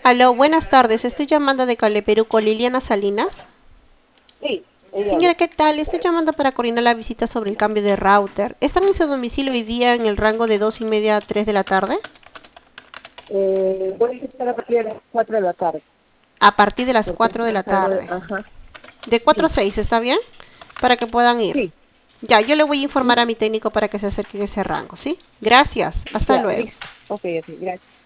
Aló, buenas tardes. Estoy llamando de Caleperú con Liliana Salinas. Sí, ella Señora, habla. ¿qué tal? Estoy llamando para coordinar la visita sobre el cambio de router. ¿Están en su domicilio hoy día en el rango de 2:30 a 3 de la tarde? Voy a estar a partir de las 4 de la tarde, A partir de las porque 4 de la salgo de... tarde. Ajá, De 4 a sí, 6, ¿está bien? Para que puedan ir. sí, Ya, yo le voy a ¿mm? informar a mi técnico para que se acerque en ese rango, ¿sí? Gracias. Hasta Ya, luego. listo. Ok, ok, gracias.